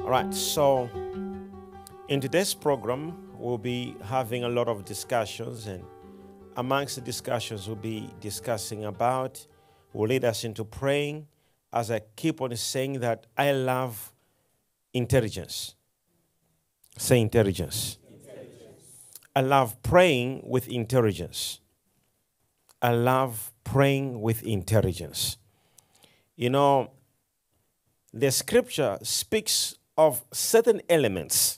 All right, so in today's program, we'll be having a lot of discussions, and amongst the discussions, we'll be discussing about, will lead us into praying, as I keep on saying that I love intelligence. Say intelligence. I love praying with intelligence. I love praying with intelligence. You know, the scripture speaks of certain elements.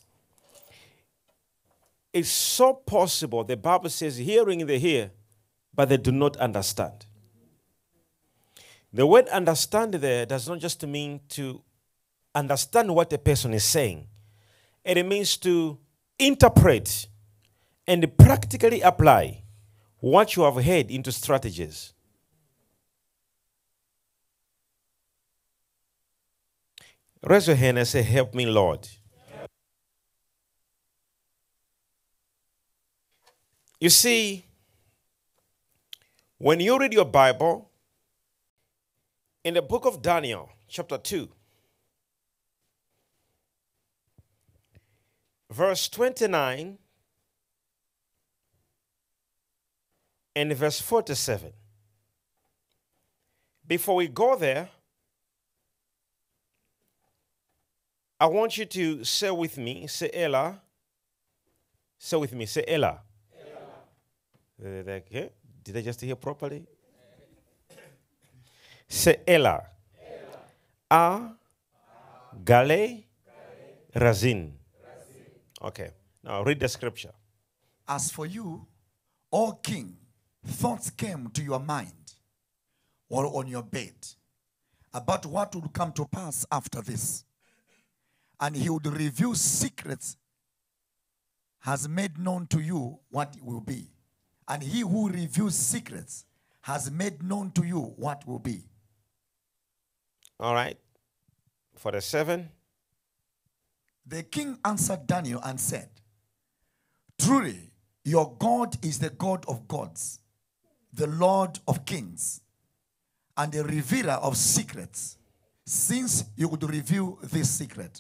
It's so possible, the Bible says, hearing they hear, but they do not understand. The word understand there does not just mean to understand what a person is saying. It means to interpret and practically apply what you have heard into strategies. Raise your hand and say, help me, Lord. You see, when you read your Bible, in the book of Daniel, chapter 2, verse 29 and verse 47. Before we go there, I want you to say with me, say Ella. Say with me, say Ella. Okay. Did I just hear properly? Say Ella. A, Gale, Razin. Okay. Now read the scripture. As for you, O king, thoughts came to your mind or on your bed about what would come to pass after this. And he would reveal secrets, has made known to you what it will be. And he who reveals secrets has made known to you what will be. All right. 47. The king answered Daniel and said, truly, your God is the God of gods, the Lord of kings, and the revealer of secrets, since you would reveal this secret.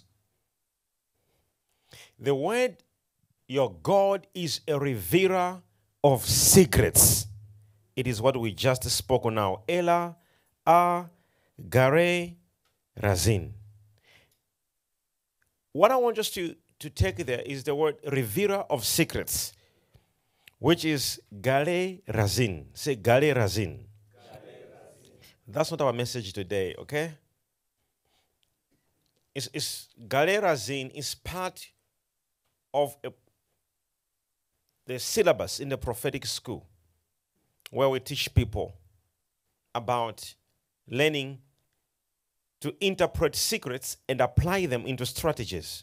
The word, your God is a revealer of secrets. It is what we just spoke on now. Ella, A, Gare, Razin. What I want us to take there is the word revealer of secrets, which is Gale Razin. Say Gale Razin. That's not our message today, okay? It's Gale Razin is part of the syllabus in the prophetic school, where we teach people about learning to interpret secrets and apply them into strategies.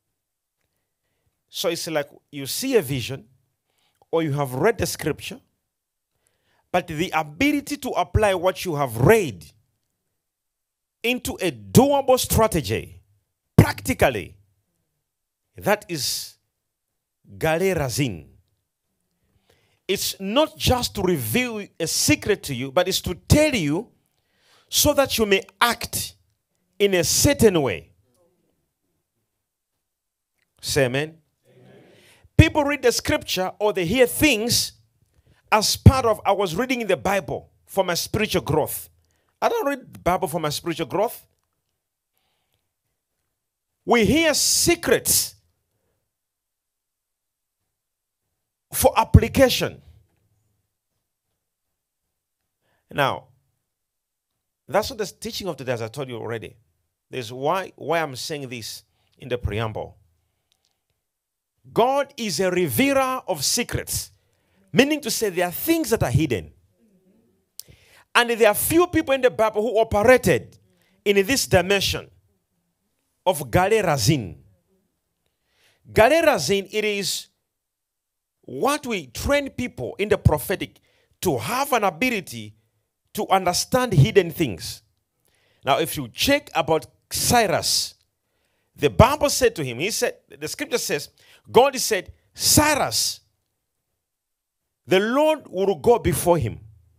So it's like you see a vision or you have read the scripture, but the ability to apply what you have read into a doable strategy, practically, that is Gale Razin. It's not just to reveal a secret to you, but it's to tell you so that you may act in a certain way. Say amen. People read the scripture or they hear things as part of, I was reading in the Bible for my spiritual growth. I don't read the Bible for my spiritual growth. We hear secrets for application. Now, that's not the teaching of today, as I told you already. There's why I'm saying this in the preamble. God is a revealer of secrets, meaning to say there are things that are hidden. And there are few people in the Bible who operated in this dimension of Gale Razin. Gale Razin, it is what we train people in the prophetic to have an ability to understand hidden things. Now, if you check about Cyrus, the Bible said to him, he said, the scripture says, God said, Cyrus, the Lord will go before him.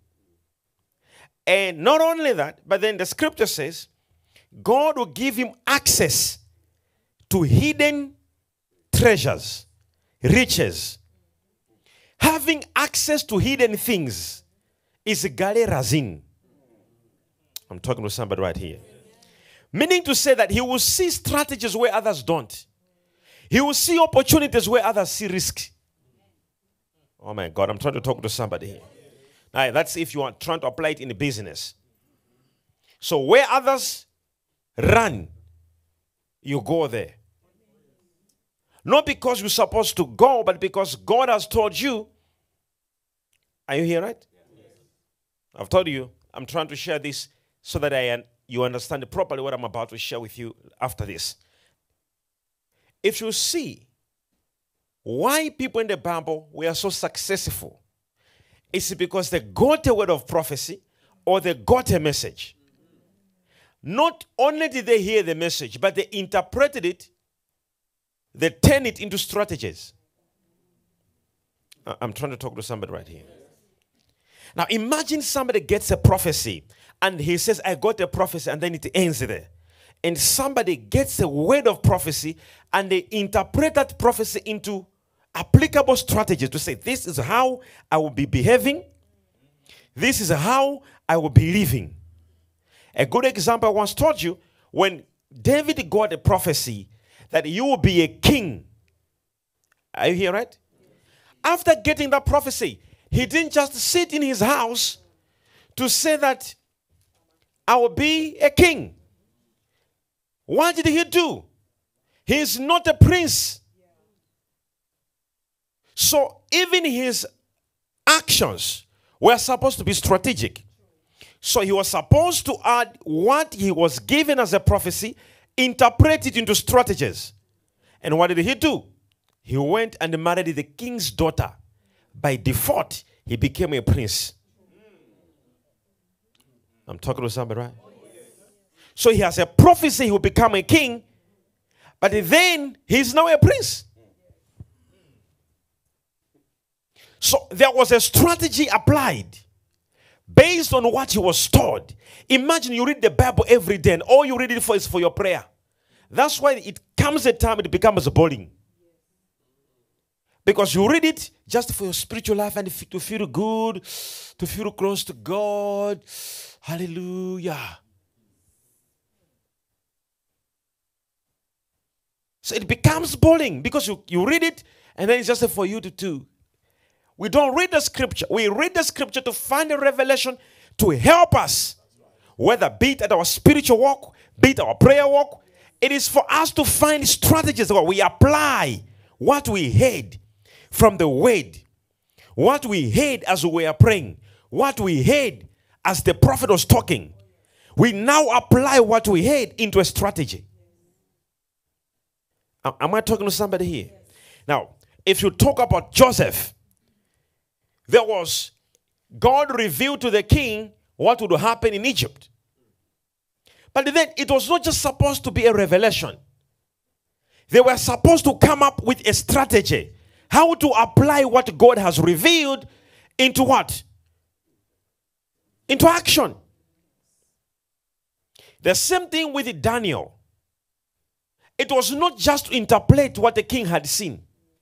And not only that, but then the scripture says, God will give him access to hidden treasures, riches. Having access to hidden things is gale razin. I'm talking to somebody right here. Meaning to say that he will see strategies where others don't. He will see opportunities where others see risk. Oh my God, I'm trying to talk to somebody here. Now, that's if you are trying to apply it in the business. So where others run, you go there. Not because you're supposed to go, but because God has told you. Are you here, right? I've told you. I'm trying to share this so that you understand properly what I'm about to share with you after this. If you see why people in the Bible were so successful, it's because they got a word of prophecy or they got a message. Not only did they hear the message, but they interpreted it, they turned it into strategies. I'm trying to talk to somebody right here. Now imagine somebody gets a prophecy and he says, I got a prophecy, and then it ends there. And somebody gets a word of prophecy and they interpret that prophecy into applicable strategies to say, this is how I will be behaving. This is how I will be living. A good example I once told you, when David got a prophecy that you will be a king. Are you here, right? After getting that prophecy, he didn't just sit in his house to say that I will be a king. What did he do? He is not a prince. So even his actions were supposed to be strategic. So he was supposed to add what he was given as a prophecy, interpret it into strategies. And what did he do? He went and married the king's daughter. By default, he became a prince. I'm talking to somebody, right? So he has a prophecy he will become a king, but then he's now a prince. So there was a strategy applied based on what he was taught. Imagine you read the Bible every day and all you read it for is for your prayer. That's why it comes a time it becomes boring. Because you read it just for your spiritual life and to feel good, to feel close to God. Hallelujah. So it becomes boring because you read it and then it's just for you to do. We don't read the scripture. We read the scripture to find a revelation to help us. Whether be it at our spiritual walk, be it our prayer walk. It is for us to find strategies where we apply what we heard from the word. What we heard as we were praying. What we heard as the prophet was talking. We now apply what we heard into a strategy. Am I talking to somebody here? Now, if you talk about Joseph, God revealed to the king what would happen in Egypt. But then it was not just supposed to be a revelation. They were supposed to come up with a strategy. How to apply what God has revealed into what? Into action. The same thing with Daniel. It was not just to interpret what the king had seen.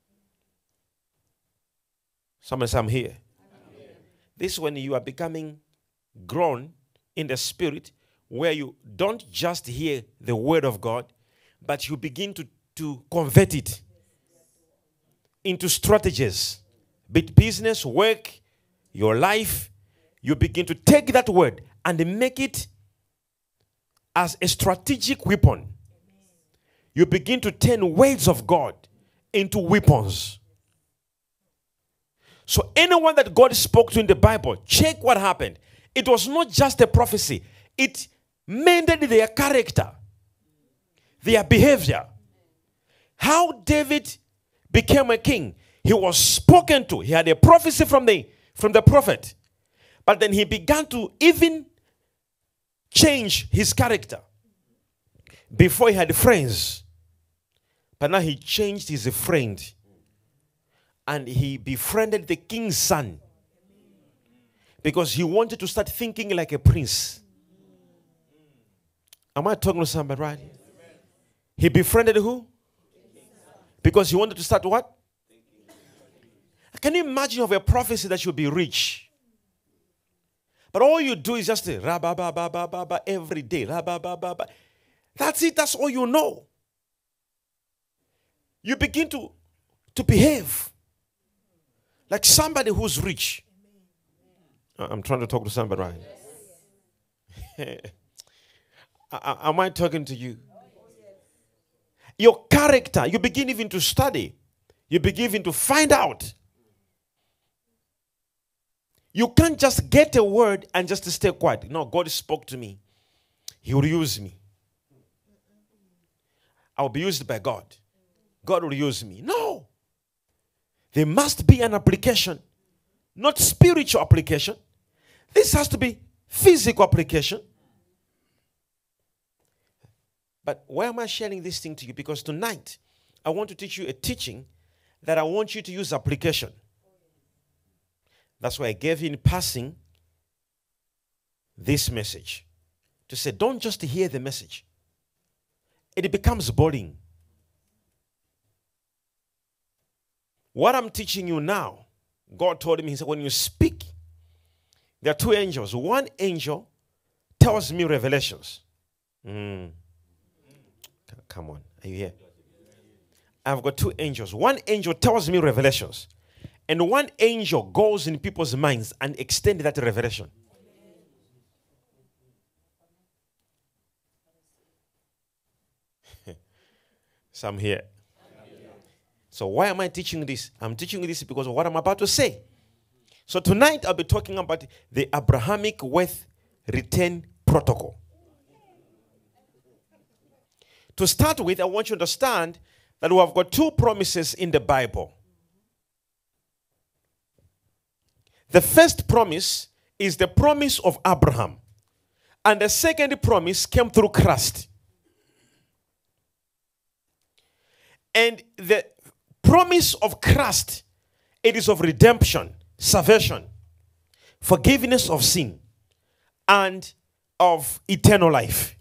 Someone say, I'm here. This is when you are becoming grown in the spirit, where you don't just hear the word of God, but you begin to convert it into strategies. Be it business, work, your life. You begin to take that word and make it as a strategic weapon. You begin to turn words of God into weapons. So anyone that God spoke to in the Bible, check what happened. It was not just a prophecy. It mended their character, their behavior. How David became a king. He was spoken to. He had a prophecy from the prophet. But then he began to even change his character. Before he had friends. But now he changed his friend. And he befriended the king's son. Because he wanted to start thinking like a prince. Am I talking to somebody right here? He befriended who? Because he wanted to start what? Can you imagine you have a prophecy that you'll be rich? But all you do is just ra-ba-ba-ba-ba-ba every day. Ra-ba-ba-ba-ba. That's it. That's all you know. You begin to behave like somebody who's rich. I'm trying to talk to somebody, right? Am I talking to you? Your character, you begin even to study. You begin even to find out. You can't just get a word and just stay quiet. No, God spoke to me. He will use me. I will be used by God. God will use me. No. There must be an application. Not spiritual application. This has to be physical application. But why am I sharing this thing to you? Because tonight, I want to teach you a teaching that I want you to use application. That's why I gave you in passing this message. To say, don't just hear the message. It becomes boring. What I'm teaching you now, God told me, he said, when you speak, there are two angels. One angel tells me revelations. Come on, are you here? I've got two angels. One angel tells me revelations. And one angel goes in people's minds and extends that revelation. Some here. So why am I teaching this? I'm teaching this because of what I'm about to say. So tonight I'll be talking about the Abrahamic wealth return protocol. To start with, I want you to understand that we have got two promises in the Bible. The first promise is the promise of Abraham. And the second promise came through Christ. And the promise of Christ, it is of redemption, salvation, forgiveness of sin, and of eternal life.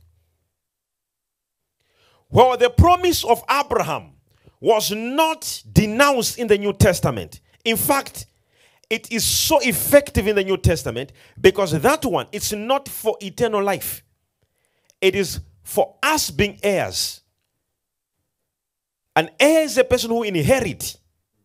Well, the promise of Abraham was not denounced in the New Testament. In fact, it is so effective in the New Testament because that one, it's not for eternal life. It is for us being heirs. An heir is a person who inherits.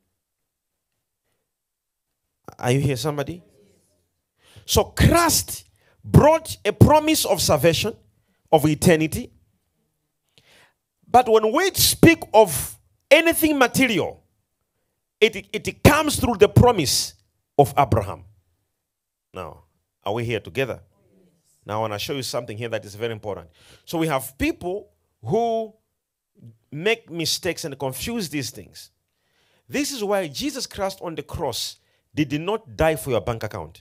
Are you here, somebody? So Christ brought a promise of salvation, of eternity. But when we speak of anything material, it comes through the promise of Abraham. Now, are we here together? Now, I want to show you something here that is very important. So we have people who make mistakes and confuse these things. This is why Jesus Christ on the cross did not die for your bank account.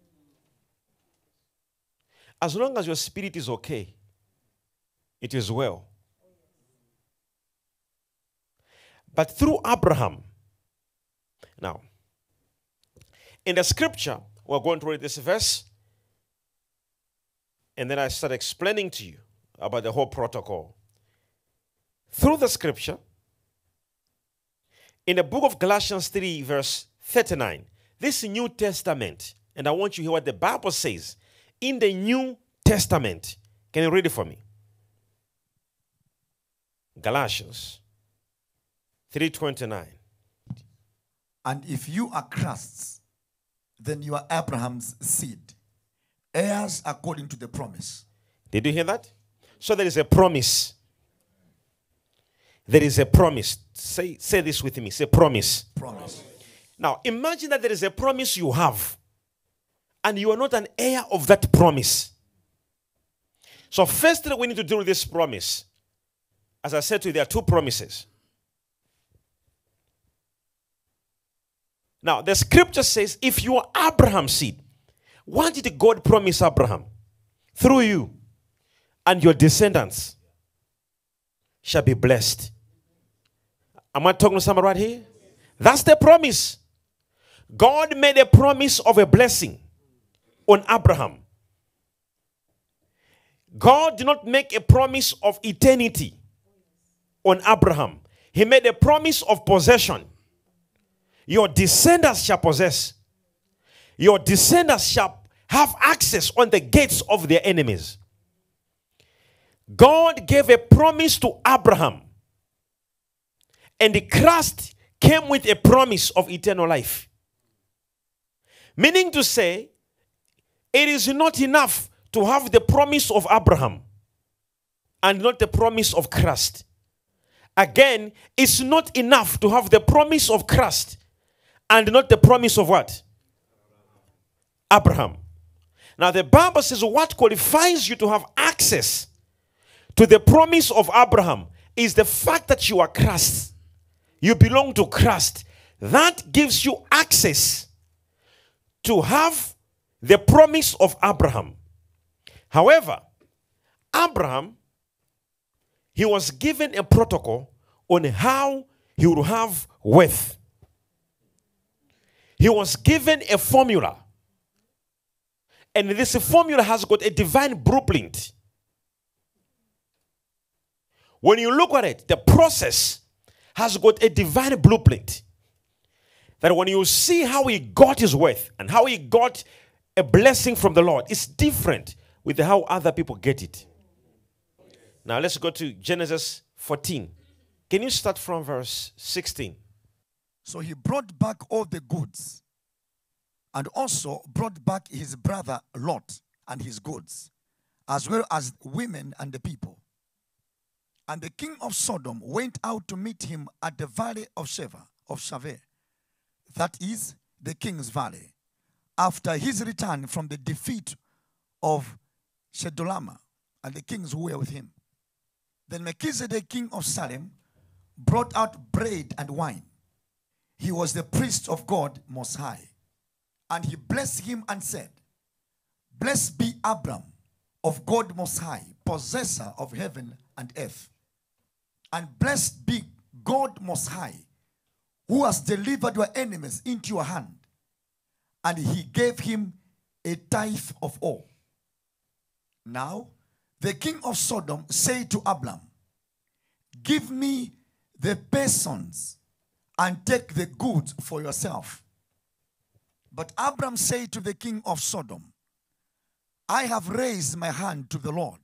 As long as your spirit is okay, it is well. But through Abraham, now, in the scripture, we're going to read this verse, and then I start explaining to you about the whole protocol. Through the scripture, in the book of Galatians 3, verse 39, this New Testament, and I want you to hear what the Bible says in the New Testament. Can you read it for me? Galatians 3:29. And if you are Christ's, then you are Abraham's seed, heirs according to the promise. Did you hear that? So there is a promise. There is a promise. Say this with me. Say promise. Promise. Now, imagine that there is a promise you have, and you are not an heir of that promise. So firstly, we need to deal with this promise. As I said to you, there are two promises. Now, the scripture says, if you are Abraham's seed, what did God promise Abraham? Through you and your descendants shall be blessed. Am I talking to somebody right here? That's the promise. God made a promise of a blessing on Abraham. God did not make a promise of eternity on Abraham. He made a promise of possession. Your descendants shall possess. Your descendants shall have access on the gates of their enemies. God gave a promise to Abraham. And the Christ came with a promise of eternal life. Meaning to say, it is not enough to have the promise of Abraham and not the promise of Christ. Again, it's not enough to have the promise of Christ and not the promise of what? Abraham. Now the Bible says what qualifies you to have access to the promise of Abraham is the fact that you are Christ. You belong to Christ. That gives you access to have the promise of Abraham. However, Abraham, he was given a protocol on how he would have wealth. He was given a formula. And this formula has got a divine blueprint. When you look at it, the process has got a divine blueprint. That when you see how he got his wealth and how he got a blessing from the Lord, it's different with how other people get it. Now let's go to Genesis 14. Can you start from verse 16? So he brought back all the goods, and also brought back his brother Lot and his goods, as well as women and the people. And the king of Sodom went out to meet him at the valley of Shaveh, that is the king's valley, after his return from the defeat of Chedorlaomer and the kings who were with him. Then Melchizedek, king of Salem, brought out bread and wine. He was the priest of God Most High. And he blessed him and said, Blessed be Abram of God Most High, possessor of heaven and earth. And blessed be God Most High, who has delivered your enemies into your hand. And he gave him a tithe of all. Now, the king of Sodom said to Abram, Give me the persons and take the goods for yourself. But Abram said to the king of Sodom, I have raised my hand to the Lord,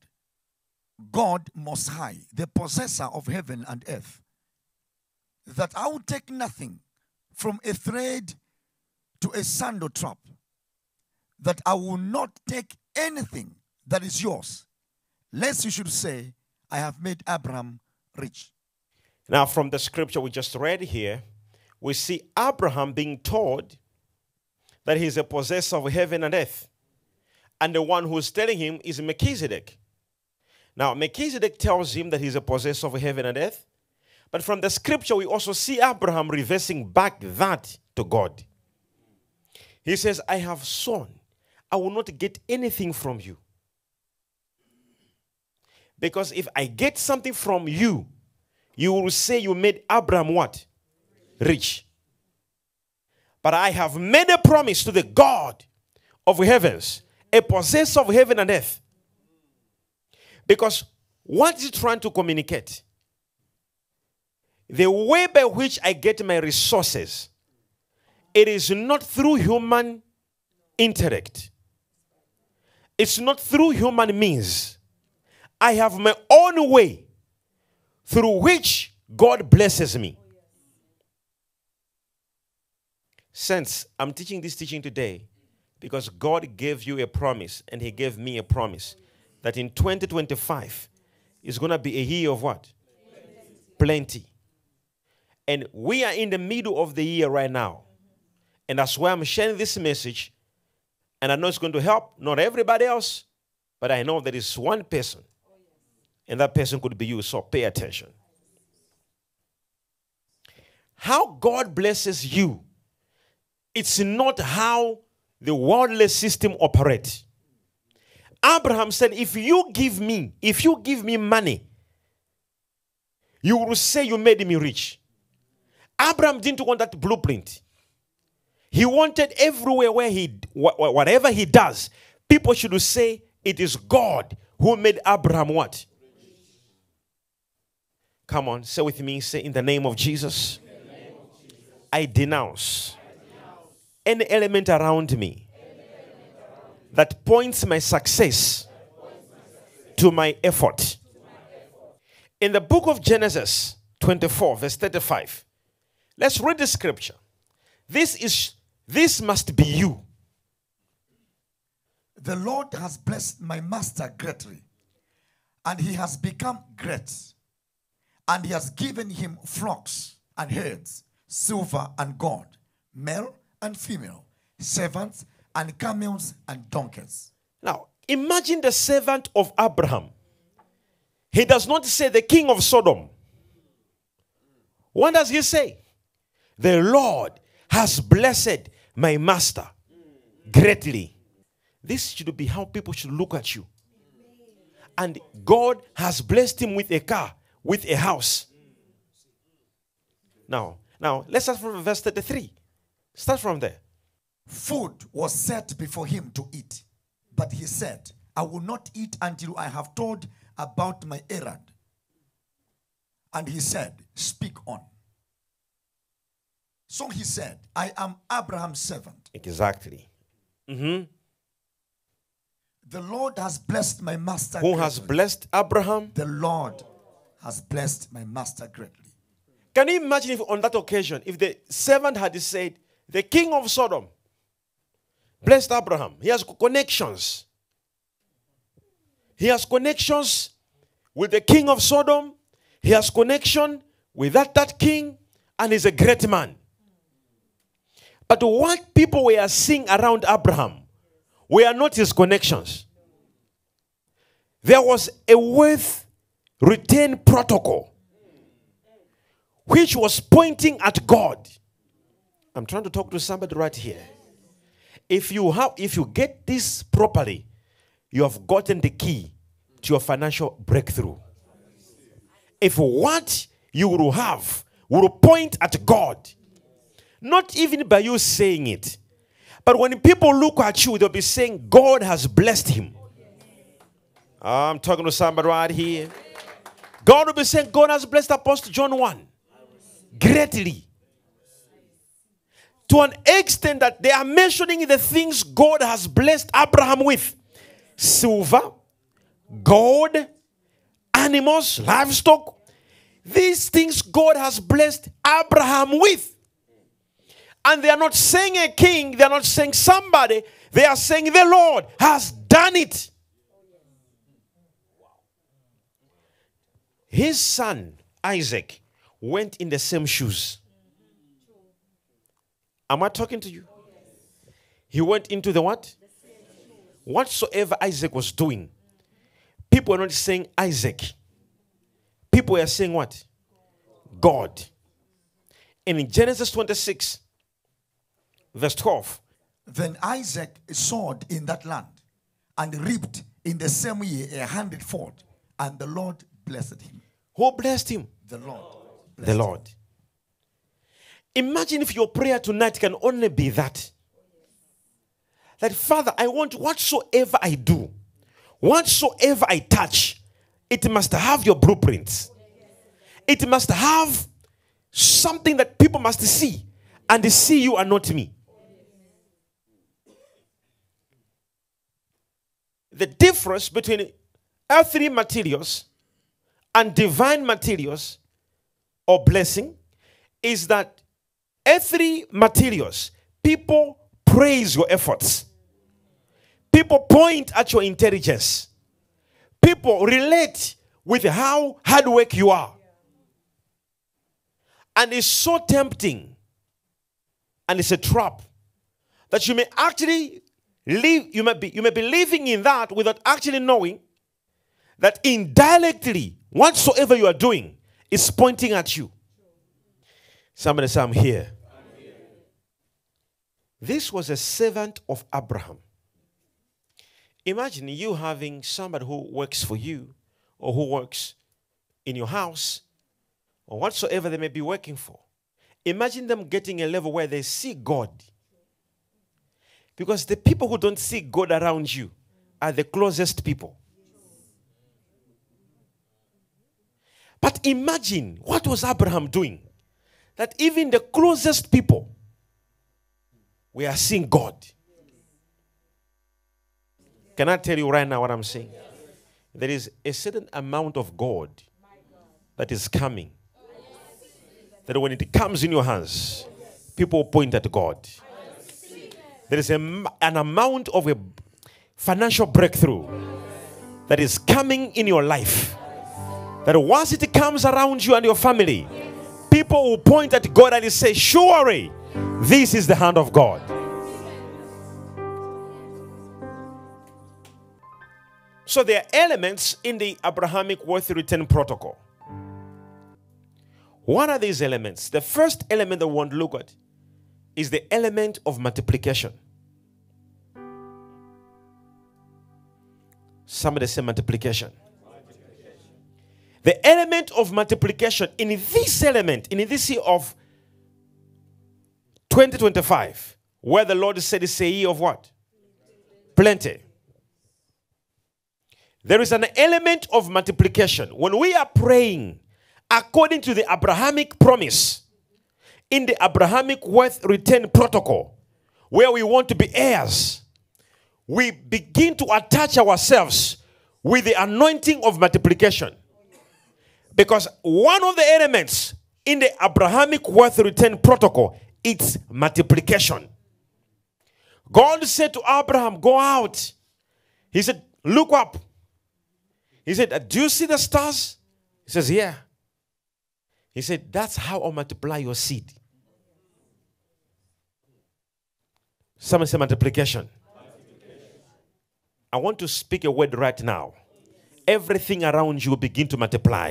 God Most High, the possessor of heaven and earth, that I will take nothing from a thread to a sandal trap, that I will not take anything that is yours, lest you should say, I have made Abraham rich. Now, from the scripture we just read here, we see Abraham being told that he is a possessor of heaven and earth. And the one who is telling him is Melchizedek. Now, Melchizedek tells him that he's a possessor of heaven and earth. But from the scripture, we also see Abraham reversing back that to God. He says, I have sown. I will not get anything from you. Because if I get something from you, you will say you made Abraham what? Rich. But I have made a promise to the God of heavens, a possessor of heaven and earth. Because what is he trying to communicate? The way by which I get my resources, it is not through human intellect. It's not through human means. I have my own way through which God blesses me. Since I'm teaching this teaching today because God gave you a promise and he gave me a promise that in 2025 is going to be a year of what? Plenty. And we are in the middle of the year right now. And that's why I'm sharing this message. And I know it's going to help not everybody else, but I know there is one person. And that person could be you, so pay attention. How God blesses you, it's not how the worldly system operates. Abraham said, if you give me money, you will say you made me rich. Abraham didn't want that blueprint. He wanted everywhere where whatever he does, people should say it is God who made Abraham what? Come on, say with me, say in the name of Jesus. I denounce any element around me that points my success to my effort. In the book of Genesis 24, verse 35, let's read the scripture. This must be you. The Lord has blessed my master greatly, and he has become great. And he has given him flocks and herds, silver and gold, male and female, servants and camels and donkeys. Now, imagine the servant of Abraham. He does not say the king of Sodom. What does he say? The Lord has blessed my master greatly. This should be how people should look at you. And God has blessed him with a car, with a house. Now, let's start from verse 33. Start from there. Food was set before him to eat, but he said, I will not eat until I have told about my errand. And he said, speak on. So he said, I am Abraham's servant. Exactly. The Lord has blessed my master Who has blessed Abraham? The Lord has blessed my master greatly. Can you imagine if on that occasion, if the servant had said, the king of Sodom blessed Abraham. He has connections. He has connections with the king of Sodom. He has connection with that king, and he's a great man. But what people were seeing around Abraham were not his connections. There was a wealth return protocol which was pointing at God. I'm trying to talk to somebody right here. If you get this properly, you have gotten the key to your financial breakthrough. If what you will have will point at God, not even by you saying it, but when people look at you, they'll be saying, God has blessed him. I'm talking to somebody right here. God will be saying, God has blessed Apostle John 1 greatly. To an extent that they are mentioning the things God has blessed Abraham with. Silver, gold, animals, livestock. These things God has blessed Abraham with. And they are not saying a king, they are not saying somebody, they are saying the Lord has done it. His son, Isaac, went in the same shoes. Am I talking to you? He went into the what? Whatsoever Isaac was doing, people were not saying Isaac. People were saying what? God. And in Genesis 26, verse 12. Then Isaac sowed in that land and reaped in the same year 100-fold, and the Lord blessed him. Who blessed him? The Lord. The Lord. Imagine if your prayer tonight can only be that. That, Father, I want whatsoever I do, whatsoever I touch, it must have your blueprints. It must have something that people must see, and they see you and not me. The difference between earthly materials and divine materials or blessing is that earthly materials, people praise your efforts. People point at your intelligence. People relate with how hard work you are. And it's so tempting, and it's a trap, that you may actually live, you may be living in that without actually knowing that indirectly, whatsoever you are doing is pointing at you. Somebody say, I'm here. This was a servant of Abraham. Imagine you having somebody who works for you, or who works in your house, or whatsoever they may be working for. Imagine them getting a level where they see God. Because the people who don't see God around you are the closest people. But imagine, what was Abraham doing? That even the closest people were seeing God. Can I tell you right now what I'm saying? There is a certain amount of God that is coming. That when it comes in your hands, people point at God. There is an amount of a financial breakthrough that is coming in your life. That once it comes around you and your family, people will point at God and say, surely this is the hand of God. So there are elements in the Abrahamic wealth return protocol. What are these elements? The first element that we want to look at is the element of multiplication. Somebody say multiplication. The element of multiplication in this element, in this year of 2025, where the Lord said it's a year of what? Plenty. There is an element of multiplication. When we are praying according to the Abrahamic promise, in the Abrahamic wealth return protocol, where we want to be heirs, we begin to attach ourselves with the anointing of multiplication. Because one of the elements in the Abrahamic wealth return protocol, it's multiplication. God said to Abraham, go out. He said, look up. He said, do you see the stars? He says, yeah. He said, that's how I'll multiply your seed. Someone say multiplication. I want to speak a word right now. Everything around you will begin to multiply.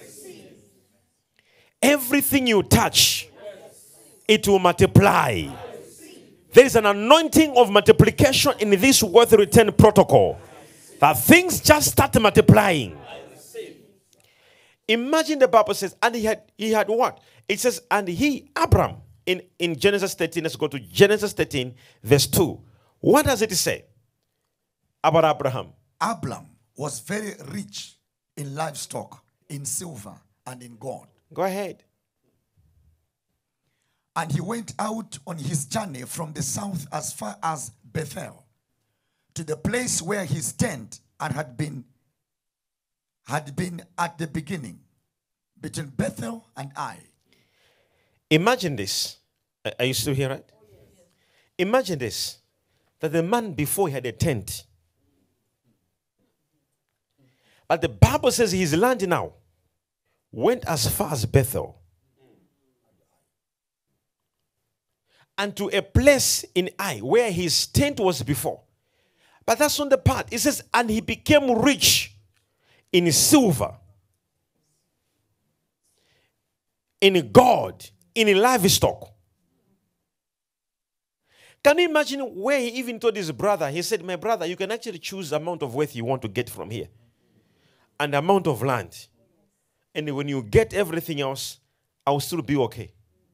Everything you touch, it will multiply. There is an anointing of multiplication in this wealth return protocol. That things just start multiplying. Imagine the Bible says, and he had what? It says, and he, Abram, in Genesis 13, let's go to Genesis 13, verse 2. What does it say about Abraham? Abram was very rich in livestock, in silver, and in gold. Go ahead. And he went out on his journey from the south as far as Bethel, to the place where his tent had been at the beginning, between Bethel and Ai. Imagine this. Are you still here, right? Imagine this. That the man before he had a tent. But the Bible says his land now went as far as Bethel. And to a place in Ai where his tent was before. But that's on the part. It says, and he became rich in silver, in gold, in livestock. Can you imagine where he even told his brother? He said, my brother, you can actually choose the amount of wealth you want to get from here. And the amount of land. And when you get everything else, I will still be okay.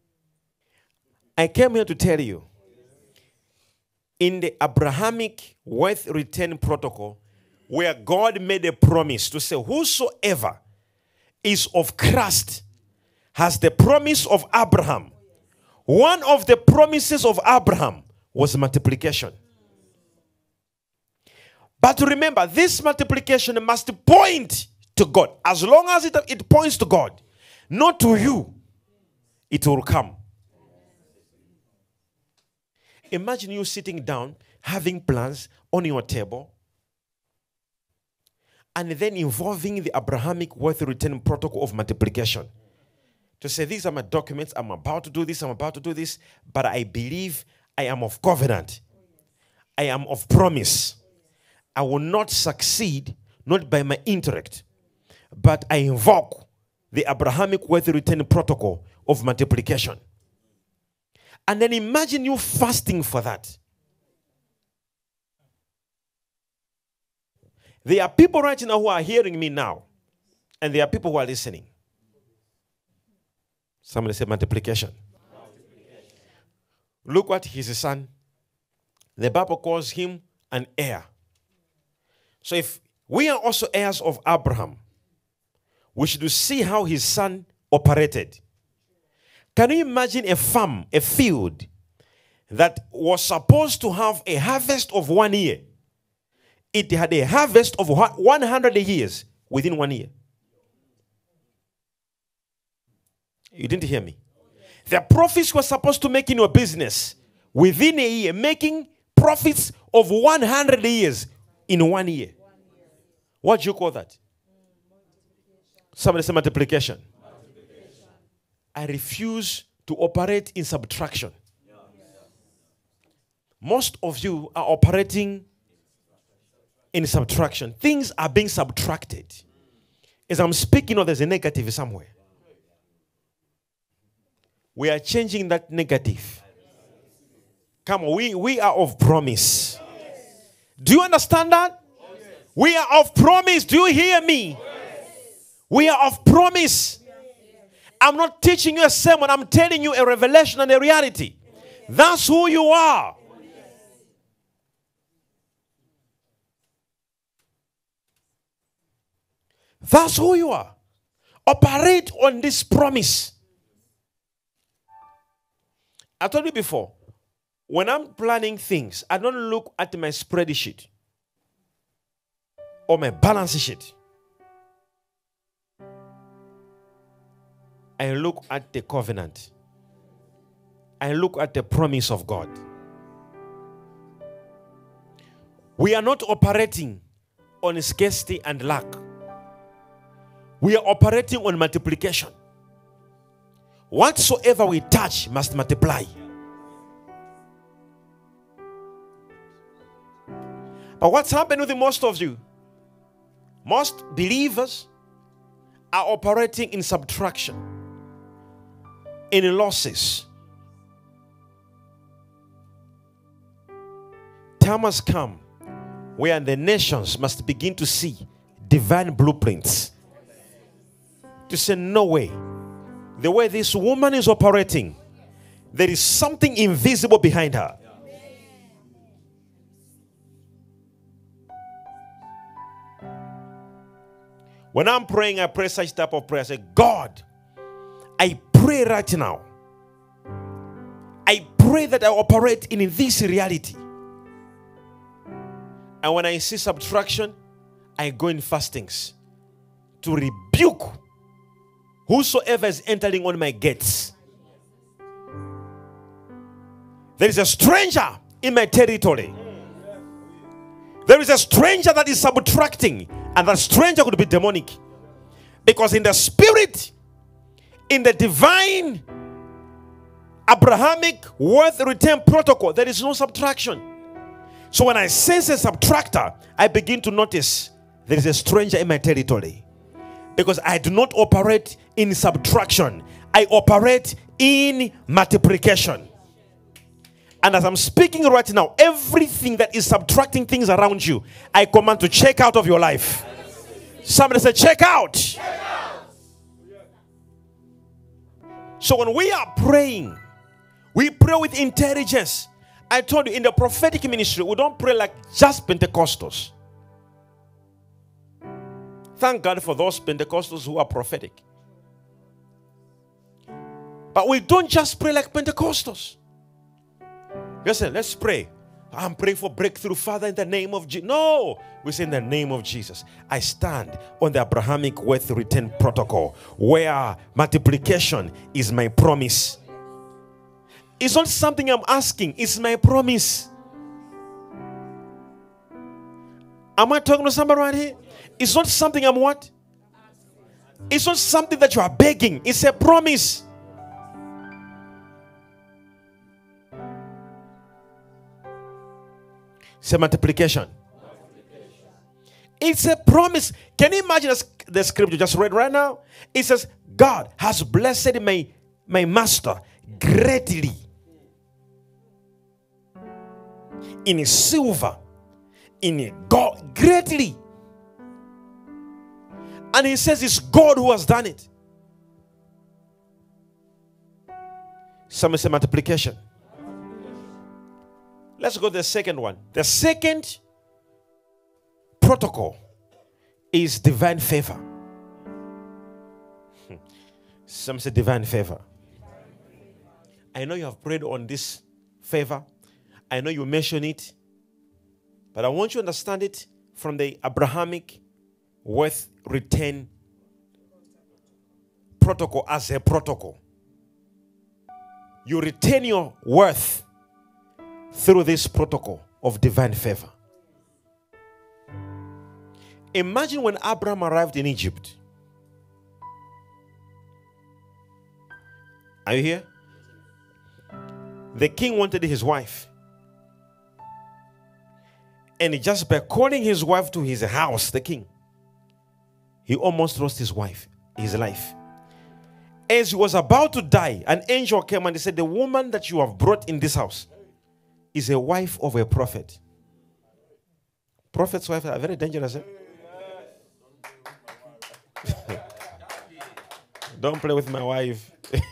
I came here to tell you, in the Abrahamic wealth return protocol, where God made a promise to say, whosoever is of Christ has the promise of Abraham. One of the promises of Abraham was multiplication. But remember, this multiplication must point to God. As long as it points to God, not to you, it will come. Imagine you sitting down, having plans on your table, and then involving the Abrahamic wealth return protocol of multiplication. To say, these are my documents, I'm about to do this, but I believe I am of covenant. I am of promise. I will not succeed, not by my intellect, but I invoke the Abrahamic wealth return protocol of multiplication. And then imagine you fasting for that. There are people right now who are hearing me now. And there are people who are listening. Somebody say multiplication. Look what his son. The Bible calls him an heir. So if we are also heirs of Abraham, we should see how his son operated. Can you imagine a farm, a field, that was supposed to have a harvest of 1 year? It had a harvest of 100 years within 1 year. You didn't hear me. The profits were supposed to make in your business within a year, making profits of 100 years in 1 year. What do you call that? Somebody say multiplication. I refuse to operate in subtraction. Most of you are operating in subtraction. Things are being subtracted. As I'm speaking, there's a negative somewhere. We are changing that negative. Come on, we are of promise. Do you understand that? We are of promise. Do you hear me? We are of promise. I'm not teaching you a sermon. I'm telling you a revelation and a reality. That's who you are. That's who you are. Operate on this promise. I told you before, when I'm planning things, I don't look at my spreadsheet or my balance sheet. I look at the covenant. I look at the promise of God. We are not operating on scarcity and lack. We are operating on multiplication. Whatsoever we touch must multiply. But what's happened with most of you? Most believers are operating in subtraction, in losses. Time has come where the nations must begin to see divine blueprints. To say, no way. The way this woman is operating, there is something invisible behind her. When I'm praying, I pray such type of prayer. I say, God, I pray right now. I pray that I operate in this reality. And when I see subtraction, I go in fastings to rebuke whosoever is entering on my gates. There is a stranger in my territory. There is a stranger that is subtracting, and that stranger could be demonic. Because in the spirit, in the divine Abrahamic worth return protocol, there is no subtraction. So when I sense a subtractor, I begin to notice there is a stranger in my territory. Because I do not operate in subtraction. I operate in multiplication. And as I'm speaking right now, everything that is subtracting things around you, I command to check out of your life. Somebody say, check out. Check out. So when we are praying, we pray with intelligence. I told you, in the prophetic ministry, we don't pray like just Pentecostals. Thank God for those Pentecostals who are prophetic. But we don't just pray like Pentecostals. Listen, let's pray. I'm praying for breakthrough, Father, in the name of Jesus. No, we say in the name of Jesus. I stand on the Abrahamic wealth return protocol where multiplication is my promise. It's not something I'm asking, it's my promise. Am I talking to somebody right here? It's not something I'm what? It's not something that you are begging. It's a promise. Say multiplication. It's a promise. Can you imagine the scripture you just read right now? It says, God has blessed my master greatly in silver, in gold, greatly. And he says it's God who has done it. Somebody say multiplication. Let's go to the second one. The second protocol is divine favor. Some say divine favor. I know you have prayed on this favor. I know you mention it. But I want you to understand it from the Abrahamic wealth return protocol as a protocol. You retain your worth through this protocol of divine favor. Imagine when Abraham arrived in Egypt. Are you here? The king wanted his wife. And just by calling his wife to his house, the king, he almost lost his wife, his life. As he was about to die, an angel came and he said, the woman that you have brought in this house is a wife of a prophet. Prophet's wives are very dangerous. Eh? Don't play with my wife.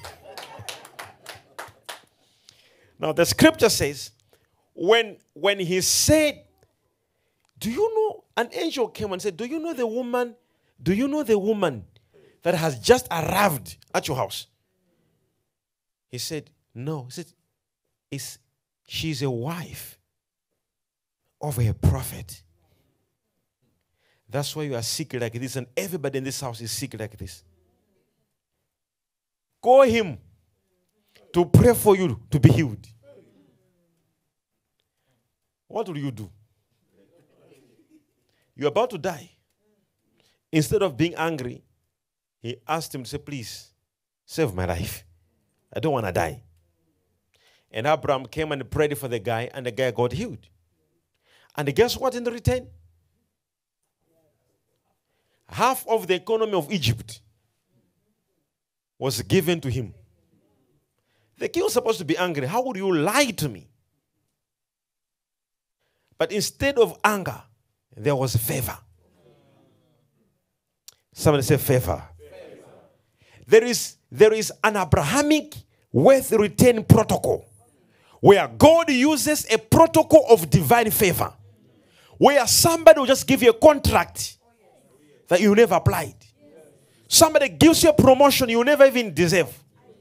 Now the scripture says, when he said, do you know, an angel came and said, do you know the woman that has just arrived at your house? He said, no. He said, she's a wife of a prophet. That's why you are sick like this, and everybody in this house is sick like this. Call him to pray for you to be healed. What will you do? You're about to die. Instead of being angry, he asked him to say, please, save my life. I don't want to die. And Abraham came and prayed for the guy, and the guy got healed. And guess what in return? Half of the economy of Egypt was given to him. The king was supposed to be angry. How would you lie to me? But instead of anger, there was favor. Somebody say favor. There is an Abrahamic wealth return protocol where God uses a protocol of divine favor, where somebody will just give you a contract that you never applied. Somebody gives you a promotion you never even deserve.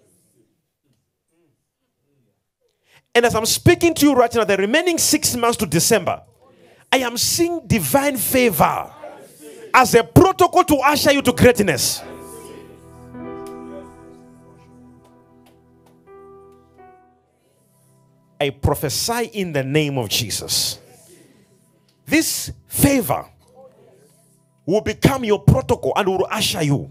And as I'm speaking to you right now, the remaining 6 months to December, I am seeing divine favor as a protocol to usher you to greatness. I prophesy in the name of Jesus. This favor will become your protocol and will usher you.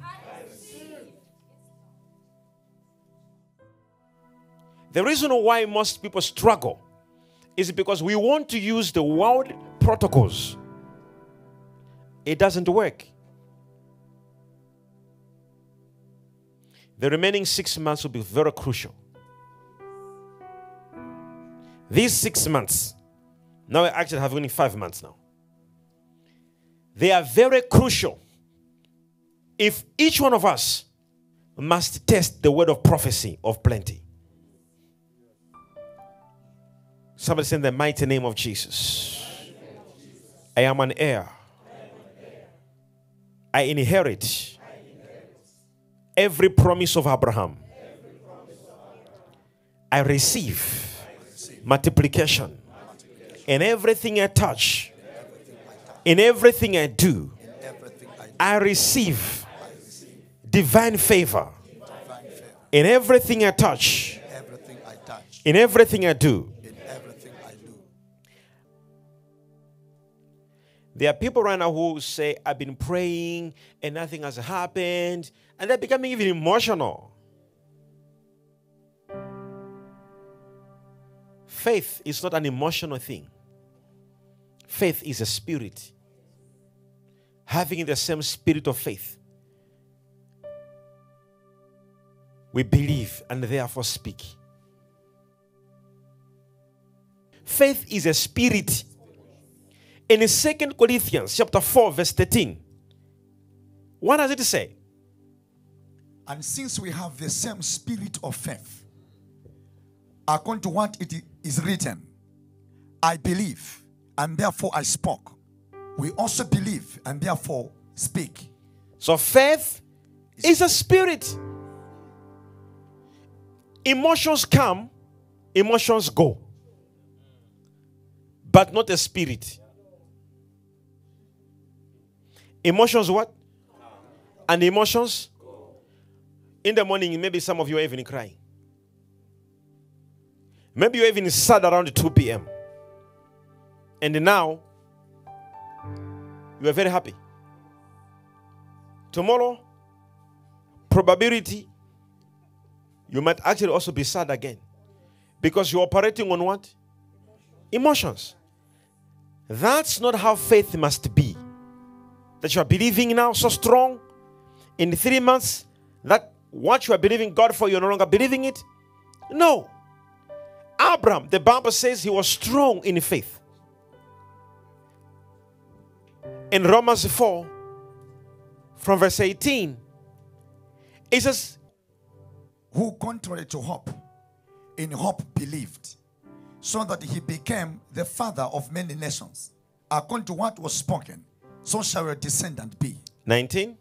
The reason why most people struggle is because we want to use the world protocols. It doesn't work. The remaining 6 months will be very crucial. These 6 months, now I actually have only 5 months now. They are very crucial if each one of us must test the word of prophecy of plenty. Somebody say in the mighty name of Jesus. I am an heir. I inherit every promise of Abraham. I receive multiplication in everything I touch, in everything I do. I receive divine favor in everything I touch, in everything I do. There are people right now who say, I've been praying and nothing has happened, and they're becoming even emotional. Faith is not an emotional thing. Faith is a spirit. Having the same spirit of faith, we believe and therefore speak. Faith is a spirit. In 2 Corinthians chapter 4 verse 13, what does it say? And since we have the same spirit of faith, according to what it is written, I believe and therefore I spoke. We also believe and therefore speak. So faith is a spirit. Emotions come, emotions go. But not a spirit. Emotions what? And emotions? In the morning, maybe some of you are even crying. Maybe you're even sad around 2 p.m. And now, you are very happy. Tomorrow, probability, you might actually also be sad again. Because you're operating on what? Emotions. That's not how faith must be. That you are believing now so strong. In 3 months, that what you are believing God for, you're no longer believing it. No. Abraham, the Bible says he was strong in faith. In Romans 4, from verse 18, it says, who contrary to hope, in hope believed, so that he became the father of many nations. According to what was spoken, so shall your descendant be. 19.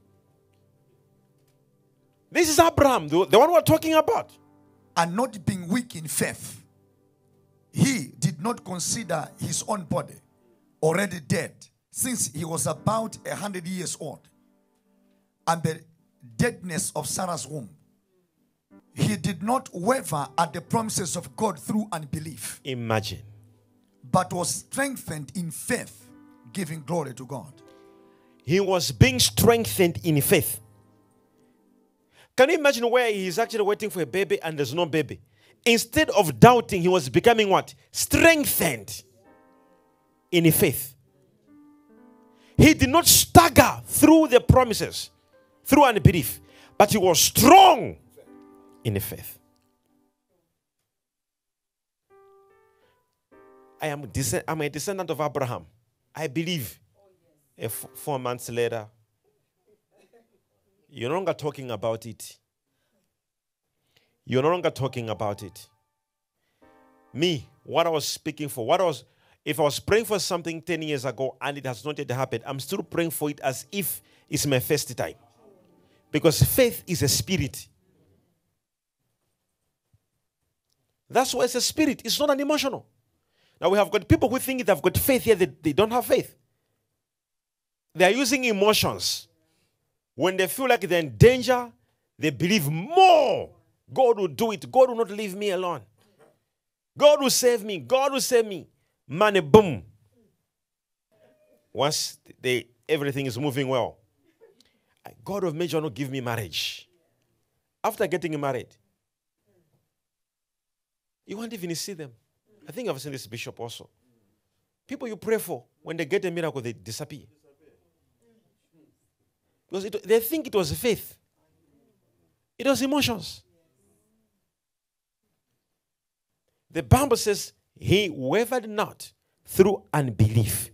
This is Abraham, the one we're talking about. And not being weak in faith, he did not consider his own body already dead, since he was about 100 years old, and the deadness of Sarah's womb. He did not waver at the promises of God through unbelief. Imagine. But was strengthened in faith, giving glory to God. He was being strengthened in faith. Can you imagine where he is actually waiting for a baby and there's no baby? Instead of doubting, he was becoming what? Strengthened in faith. He did not stagger through the promises, through unbelief, but he was strong in faith. I'm a descendant of Abraham. I believe. 4 months later, you're no longer talking about it. You're no longer talking about it. Me, what I was speaking for, if I was praying for something 10 years ago and it has not yet happened, I'm still praying for it as if it's my first time. Because faith is a spirit. That's why it's a spirit. It's not an emotional. Now we have got people who think they've got faith here, they don't have faith. They are using emotions. When they feel like they're in danger, they believe more. God will do it. God will not leave me alone. God will save me. God will save me. Money, boom. Once everything is moving well, God will make sure not give me marriage. After getting married, you won't even see them. I think I've seen this bishop also. People you pray for, when they get a miracle, they disappear. Because they think it was faith. It was emotions. The Bible says, he wavered not through unbelief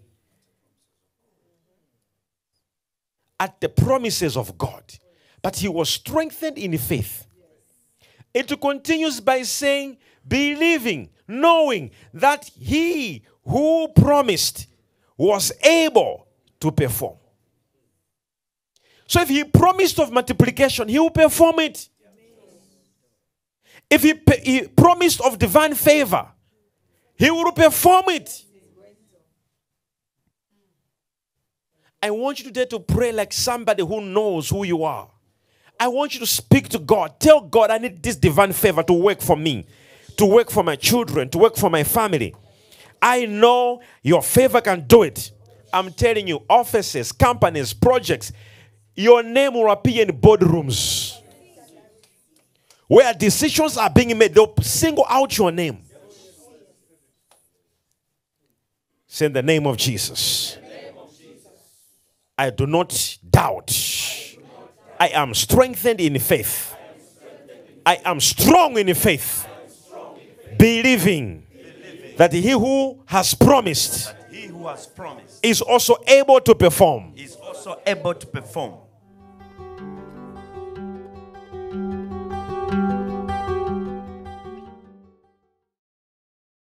at the promises of God, but he was strengthened in faith. It continues by saying, believing, knowing that he who promised was able to perform. So if he promised of multiplication, he will perform it. If he promised of divine favor, he will perform it. I want you today to pray like somebody who knows who you are. I want you to speak to God. Tell God, I need this divine favor to work for me, to work for my children, to work for my family. I know your favor can do it. I'm telling you, offices, companies, projects, your name will appear in boardrooms. Where decisions are being made, they'll single out your name. Say in the name of Jesus. I do not doubt. I am strengthened in faith. I am strong in faith. Believing that he who has promised He who has promised is also able to perform. is also able to perform.